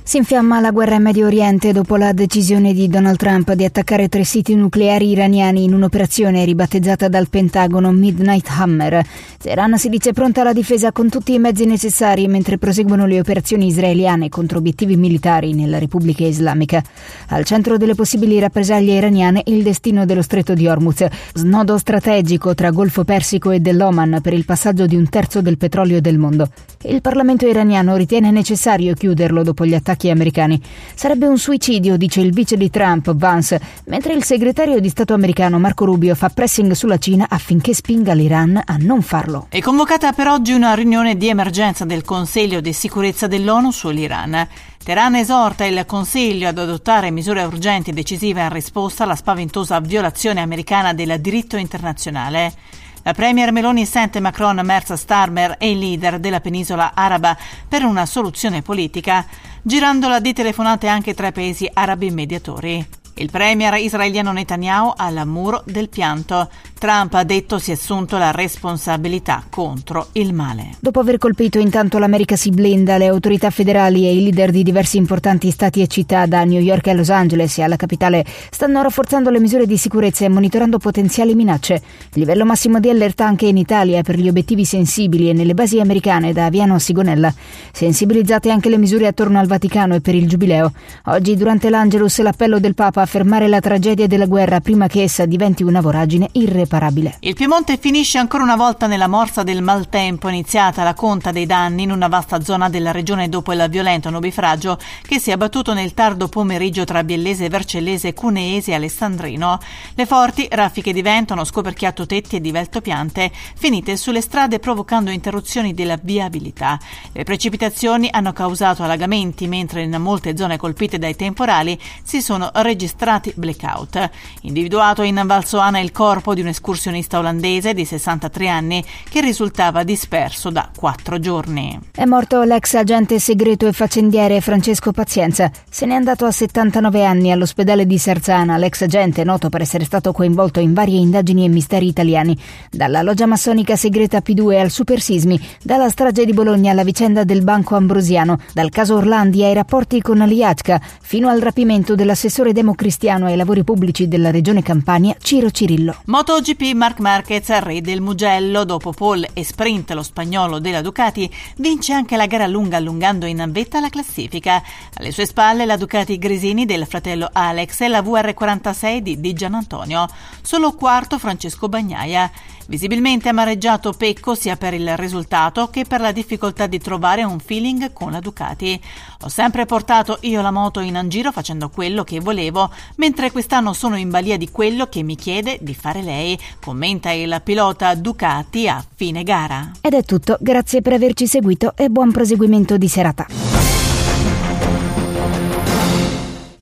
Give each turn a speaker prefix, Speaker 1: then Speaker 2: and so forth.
Speaker 1: Si infiamma la guerra in Medio Oriente dopo la decisione di Donald Trump di attaccare 3 siti nucleari iraniani in un'operazione ribattezzata dal Pentagono Midnight Hammer. Teheran si dice pronta alla difesa con tutti i mezzi necessari mentre proseguono le operazioni israeliane contro obiettivi militari nella Repubblica Islamica. Al centro delle possibili rappresaglie iraniane il destino dello Stretto di Hormuz, snodo strategico tra Golfo Persico e dell'Oman per il passaggio di 1/3 del petrolio del mondo. Il Parlamento iraniano ritiene necessario chiuderlo dopo gli attacchi americani. Sarebbe un suicidio, dice il vice di Trump, Vance, mentre il segretario di Stato americano Marco Rubio fa pressing sulla Cina affinché spinga l'Iran a non farlo.
Speaker 2: È convocata per oggi una riunione di emergenza del Consiglio di sicurezza dell'ONU sull'Iran. Teheran esorta il Consiglio ad adottare misure urgenti e decisive in risposta alla spaventosa violazione americana del diritto internazionale. La premier Meloni sente Macron, Merz, Starmer e i leader della penisola araba per una soluzione politica, girandola di telefonate anche tra i paesi arabi mediatori. Il premier israeliano Netanyahu al muro del pianto. Trump ha detto si è assunto la responsabilità contro il male.
Speaker 1: Dopo aver colpito intanto l'America si blinda, le autorità federali e i leader di diversi importanti stati e città da New York a Los Angeles e alla capitale stanno rafforzando le misure di sicurezza e monitorando potenziali minacce. Livello massimo di allerta anche in Italia per gli obiettivi sensibili e nelle basi americane da Aviano a Sigonella. Sensibilizzate anche le misure attorno al Vaticano e per il Giubileo. Oggi durante l'Angelus l'appello del Papa a fermare la tragedia della guerra prima che essa diventi una voragine irreparabile.
Speaker 2: Il Piemonte finisce ancora una volta nella morsa del maltempo, iniziata la conta dei danni in una vasta zona della regione dopo il violento nubifragio che si è abbattuto nel tardo pomeriggio tra Biellese, Vercellese, Cuneese e Alessandrino. Le forti raffiche di vento hanno scoperchiato tetti e divelto piante, finite sulle strade provocando interruzioni della viabilità. Le precipitazioni hanno causato allagamenti, mentre in molte zone colpite dai temporali si sono registrati blackout. Individuato in Val Soana il corpo di un escursionista olandese di 63 anni che risultava disperso da 4 giorni.
Speaker 1: È morto l'ex agente segreto e faccendiere Francesco Pazienza. Se n'è andato a 79 anni all'ospedale di Sarzana. L'ex agente, noto per essere stato coinvolto in varie indagini e misteri italiani, dalla loggia massonica segreta P2 al Super Sismi, dalla strage di Bologna alla vicenda del Banco Ambrosiano, dal caso Orlandi ai rapporti con l'IACCA, fino al rapimento dell'assessore democristiano ai lavori pubblici della regione Campania, Ciro Cirillo.
Speaker 2: MotoGP, Marc Marquez, re del Mugello, dopo pole e sprint lo spagnolo della Ducati, vince anche la gara lunga allungando in vetta la classifica. Alle sue spalle la Ducati Gresini del fratello Alex e la VR46 di Gian Antonio. Solo quarto Francesco Bagnaia. Visibilmente amareggiato Pecco sia per il risultato che per la difficoltà di trovare un feeling con la Ducati. Ho sempre portato io la moto in giro facendo quello che volevo, mentre quest'anno sono in balia di quello che mi chiede di fare lei, commenta il pilota Ducati a fine gara.
Speaker 1: Ed è tutto, grazie per averci seguito e buon proseguimento di serata.